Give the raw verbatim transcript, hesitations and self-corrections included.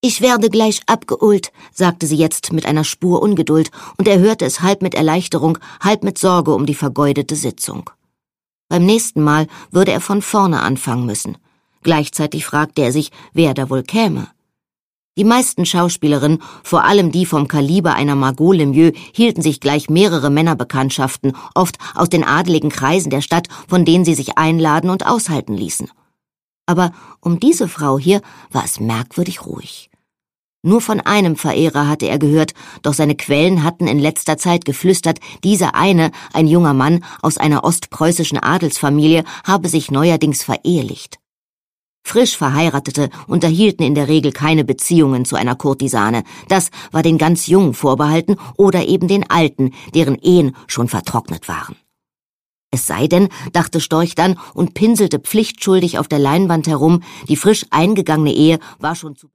»Ich werde gleich abgeholt«, sagte sie jetzt mit einer Spur Ungeduld, und er hörte es halb mit Erleichterung, halb mit Sorge um die vergeudete Sitzung. Beim nächsten Mal würde er von vorne anfangen müssen. Gleichzeitig fragte er sich, wer da wohl käme. Die meisten Schauspielerinnen, vor allem die vom Kaliber einer Margot Lemieux, hielten sich gleich mehrere Männerbekanntschaften, oft aus den adeligen Kreisen der Stadt, von denen sie sich einladen und aushalten ließen. Aber um diese Frau hier war es merkwürdig ruhig. Nur von einem Verehrer hatte er gehört, doch seine Quellen hatten in letzter Zeit geflüstert, dieser eine, ein junger Mann aus einer ostpreußischen Adelsfamilie, habe sich neuerdings verehelicht. Frisch Verheiratete unterhielten in der Regel keine Beziehungen zu einer Kurtisane. Das war den ganz Jungen vorbehalten oder eben den Alten, deren Ehen schon vertrocknet waren. Es sei denn, dachte Storch dann und pinselte pflichtschuldig auf der Leinwand herum, die frisch eingegangene Ehe war schon zu